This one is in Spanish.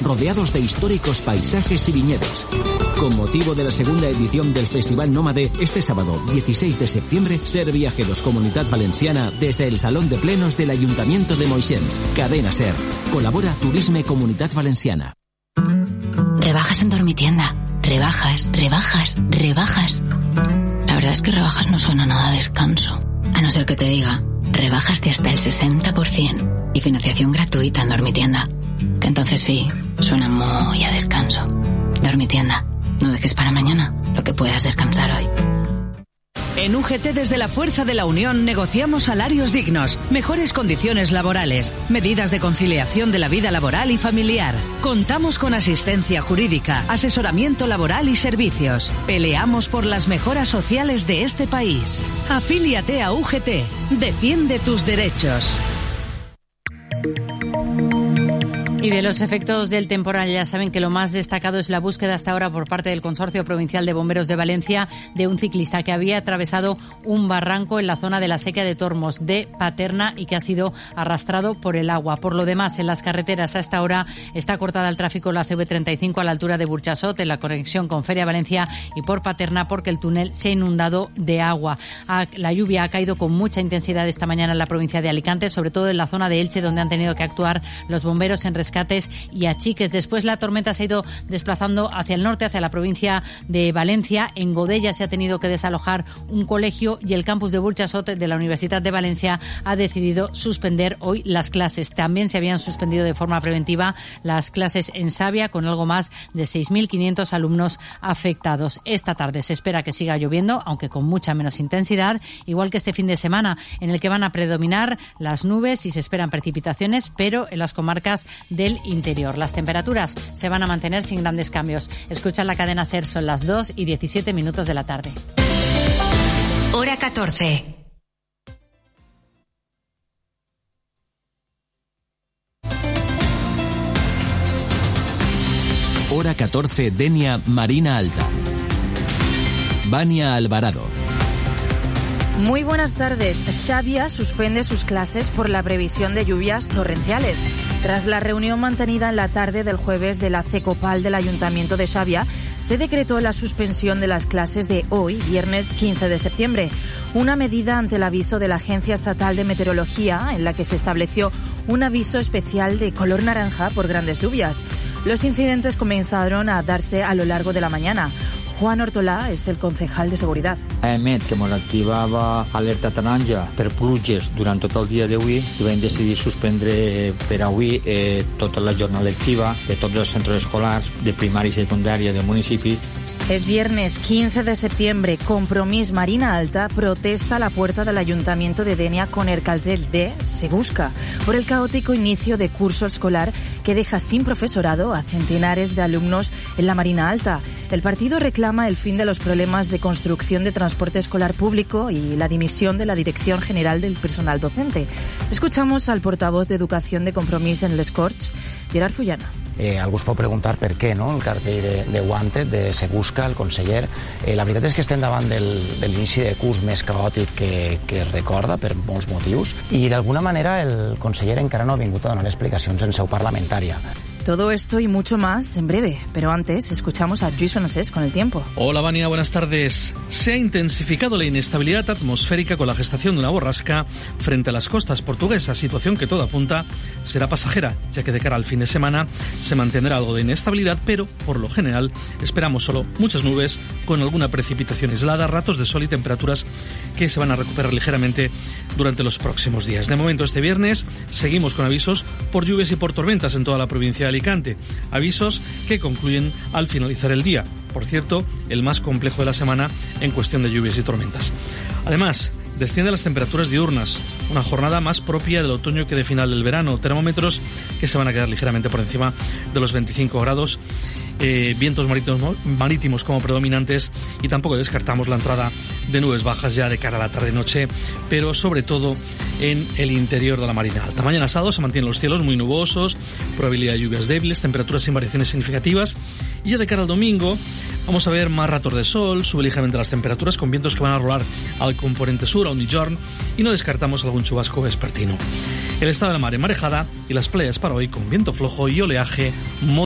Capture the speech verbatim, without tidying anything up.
rodeados de históricos paisajes y viñedos. Con motivo de la segunda edición del Festival Nómade, este sábado dieciséis de septiembre, Ser Viajeros Comunitat Valenciana desde el Salón de Plenos del Ayuntamiento de Moixent. Cadena Ser. Colabora Turisme Comunitat Valenciana. Rebajas en Dormitienda. Rebajas, rebajas, rebajas. La verdad es que rebajas no suena nada a descanso. A no ser que te diga, rebajas de hasta el sesenta por ciento y financiación gratuita en Dormitienda. Que entonces sí, suena muy a descanso. Dormitienda, no dejes para mañana lo que puedas descansar hoy. En U G T, desde la fuerza de la unión, negociamos salarios dignos, mejores condiciones laborales, medidas de conciliación de la vida laboral y familiar. Contamos con asistencia jurídica, asesoramiento laboral y servicios. Peleamos por las mejoras sociales de este país. Afíliate a U G T. Defiende tus derechos. Y de los efectos del temporal, ya saben que lo más destacado es la búsqueda hasta ahora por parte del Consorcio Provincial de Bomberos de Valencia de un ciclista que había atravesado un barranco en la zona de la Sequía de Tormos de Paterna y que ha sido arrastrado por el agua. Por lo demás, en las carreteras a esta hora está cortada el tráfico en la C V treinta y cinco a la altura de Burchasot, en la conexión con Feria Valencia, y por Paterna porque el túnel se ha inundado de agua. La lluvia ha caído con mucha intensidad esta mañana en la provincia de Alicante, sobre todo en la zona de Elche, donde han tenido que actuar los bomberos en rescates y achiques. Después la tormenta se ha ido desplazando hacia el norte, hacia la provincia de Valencia. En Godella se ha tenido que desalojar un colegio y el campus de Burchasot de la Universidad de Valencia ha decidido suspender hoy las clases. También se habían suspendido de forma preventiva las clases en Savia, con algo más de seis mil quinientos alumnos afectados. Esta tarde se espera que siga lloviendo, aunque con mucha menos intensidad, igual que este fin de semana, en el que van a predominar las nubes y se esperan precipitaciones, pero en las comarcas de del interior. Las temperaturas se van a mantener sin grandes cambios. Escuchan la cadena SER, son las dos y diecisiete minutos de la tarde. Hora catorce. Hora catorce, Denia, Marina Alta. Vania Alvarado. Muy buenas tardes. Xàbia suspende sus clases por la previsión de lluvias torrenciales. Tras la reunión mantenida en la tarde del jueves de la CECOPAL del Ayuntamiento de Xàbia, se decretó la suspensión de las clases de hoy, viernes quince de septiembre. Una medida ante el aviso de la Agencia Estatal de Meteorología, en la que se estableció un aviso especial de color naranja por grandes lluvias. Los incidentes comenzaron a darse a lo largo de la mañana. Juan Hortolà és el concejal de Seguretat. Emet que ens activava alerta taronja per pluges durant tot el dia d'avui i vam decidir suspendre per avui eh, tota la jornada lectiva de tots els centres escolars de primària i secundària del municipi. Es viernes quince de septiembre. Compromís Marina Alta protesta a la puerta del Ayuntamiento de Denia con el cartel de Se Busca por el caótico inicio de curso escolar que deja sin profesorado a centenares de alumnos en la Marina Alta. El partido reclama el fin de los problemas de construcción de transporte escolar público y la dimisión de la Dirección General del Personal Docente. Escuchamos al portavoz de Educación de Compromís en Les Corts, Gerard Fullana. Eh, algú es pot preguntar per què, no?, el cartell de, de Wanted, de Se Busca, el conseller. Eh, la veritat és que estem davant del, de l'inici de curs més caòtic que, que es recorda per molts motius i d'alguna manera el conseller encara no ha vingut a donar explicacions en seu parlamentària. Todo esto y mucho más en breve, pero antes escuchamos a Lluís Francés con el tiempo. Hola, Vania, buenas tardes. Se ha intensificado la inestabilidad atmosférica con la gestación de una borrasca frente a las costas portuguesas, situación que todo apunta será pasajera, ya que de cara al fin de semana se mantendrá algo de inestabilidad, pero por lo general esperamos solo muchas nubes con alguna precipitación aislada, ratos de sol y temperaturas que se van a recuperar ligeramente durante los próximos días. De momento, este viernes seguimos con avisos por lluvias y por tormentas en toda la provincia de Alicante, avisos que concluyen al finalizar el día. Por cierto, el más complejo de la semana en cuestión de lluvias y tormentas. Además, descienden las temperaturas diurnas, una jornada más propia del otoño que de final del verano, termómetros que se van a quedar ligeramente por encima de los veinticinco grados, eh, vientos marítimos, marítimos como predominantes, y tampoco descartamos la entrada de nubes bajas ya de cara a la tarde-noche, pero sobre todo en el interior de la Marina Alta. Mañana sábado se mantienen los cielos muy nubosos, probabilidad de lluvias débiles, temperaturas sin variaciones significativas, y ya de cara al domingo vamos a ver más ratos de sol, sube ligeramente las temperaturas con vientos que van a rolar al componente sur, a Unijorn, y no descartamos algún chubasco vespertino. El estado de la mar en marejada y las playas para hoy con viento flojo y oleaje moderado.